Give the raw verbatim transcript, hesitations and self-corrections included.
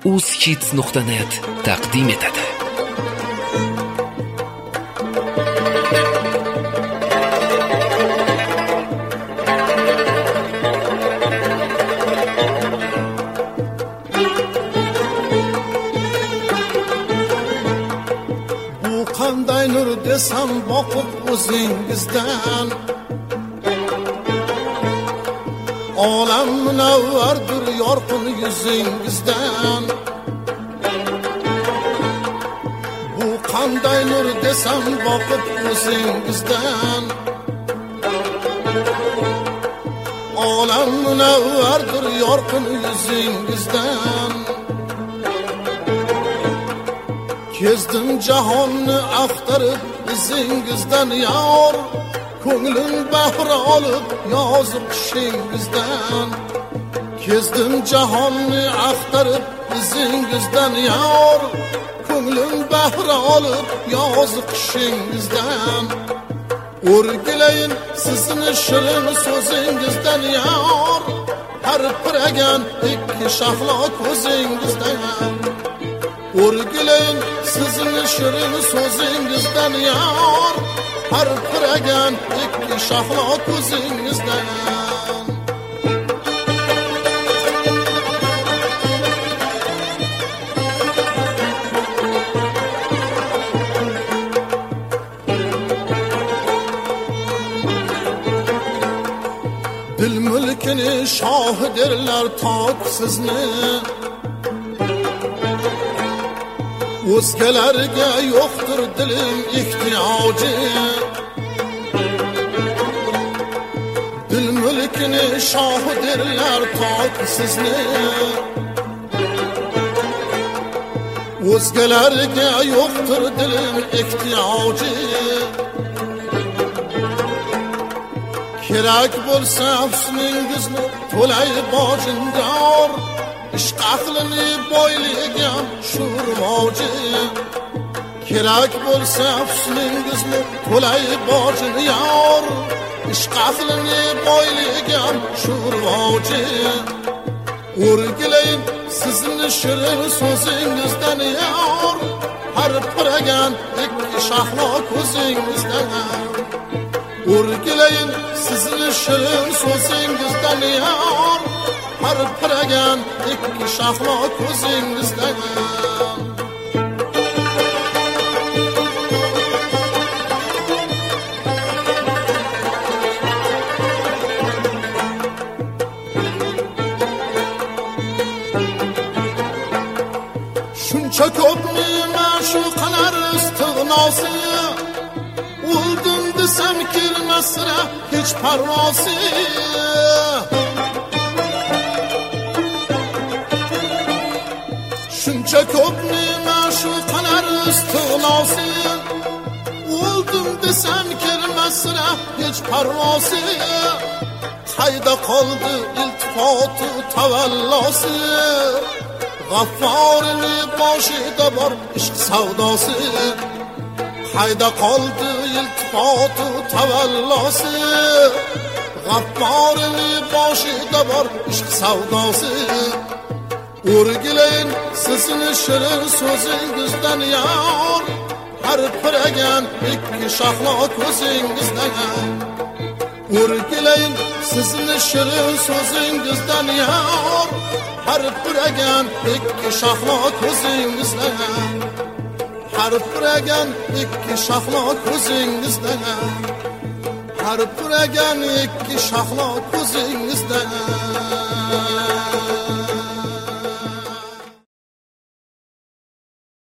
uzkids nuqta net taqdim etadi. Bu qanday nur desam boqib o'zingizdan, olam munavvardir yorqin yuzingizdan. Bu qanday nur desam boqib o'zingizdan, olam munavvardir yorqin yuzingizdan. Kezdim jahonni axtarib izingizdan yor, ko'nglim bahri olib yozib qishingizdan. Kezdim jahonni axtarib izingizdan yor, ko'nglim bahri olib yozib qishingizdan. O'rgilayin sizni shirin so'zingizdan yor, har piragan ikki shahlo ko'zingizdan. O'rgilayin sizni shirin so'zingizdan yor, har piragan ikki shahlo ko'zingizdan. Dil mulkini shoh derlar tok sizni, o'zgalarga yo'qdir dilim ehtiyoji. Dil mulkini shoh derlar tok sizni, o'zgalarga yo'qdir dilim ehtiyoji. Kerak bo'lsa husningizni to'lay bojindor, ishq aqlini boyligam shurmoji. Kerak bo'lsa husningizni to'lay bojini yor, ishq aqlini boyligam shurmoji. O'rgilayin sizni shirin so'zingizdan yor, har piragan ikki shahlo ko'zingizdan. O'rgilayin sizni shirin so'zingizdan yor, har piragan ikki shahlo ko'zingizdan. Shuncha ko'pni ma'shuqalar istig'nosi, o'ldim desam kelmasra hech parvosi. Shuncha ko'pni ma'shuqalar istig'nosi, o'ldim desam kelmasra hech parvosi. Qayda qoldi iltifoti tavallosi, G'afforini boshida bor ishq savdosi. Qayda qoldi iltifoti tavallosi, G'afforini boshida bor ishq savdosi. O'rgilayin sizni shirin so'zingizdan yor, har piragan ikki shahlo ko'zingizdan. O'rgilayin sizni shirin so'zingizdan yor, har piragan ikki shahlo ko'zingizdan. Har piragan ikki shahlo ko'zingizdan. Har piragan ikki shahlo ko'zingizdan.